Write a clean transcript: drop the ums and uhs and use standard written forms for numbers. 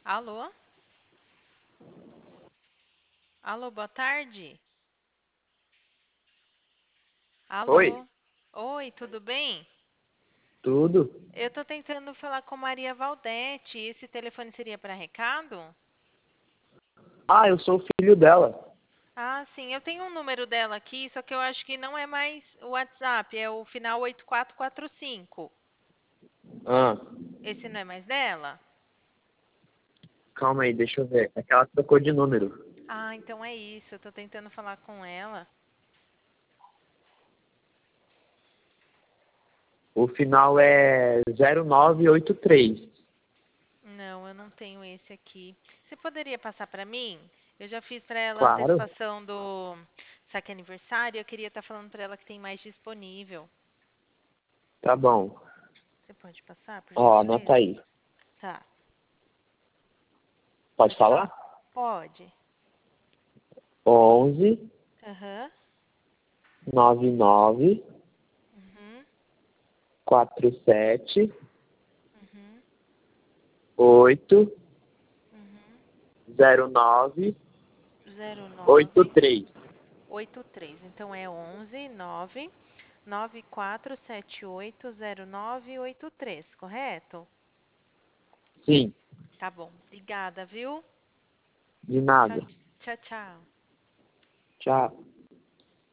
Alô? Alô, boa tarde. Oi, Alô? Oi, tudo bem? tudo? Eu tô tentando falar com Maria Valdete. Esse telefone seria para recado? Ah, eu sou o filho dela. Ah, sim, eu tenho um número dela aqui, só que eu acho que não é mais o WhatsApp, é o final 8445. Ah, Esse não é mais dela? calma aí, deixa eu ver. É que ela trocou de número. Ah, então é isso. Eu tô tentando falar com ela. O final é 0983. Não, eu não tenho esse aqui. Você poderia passar para mim? Eu já fiz para ela a Claro, antecipação do saque aniversário. Eu queria estar falando para ela que tem mais disponível. tá bom. Você pode passar, por Ó, anota gentileza? aí. Tá, Pode pode falar. falar? Pode. 11 Aham. 99 Uhum. 47 Uhum. 8 Uhum. 09 09 83. 83. Então é 11 9 94780983, correto? Sim, Tá bom. Obrigada, viu? de Tchau, nada. tchau, tchau. Tchau.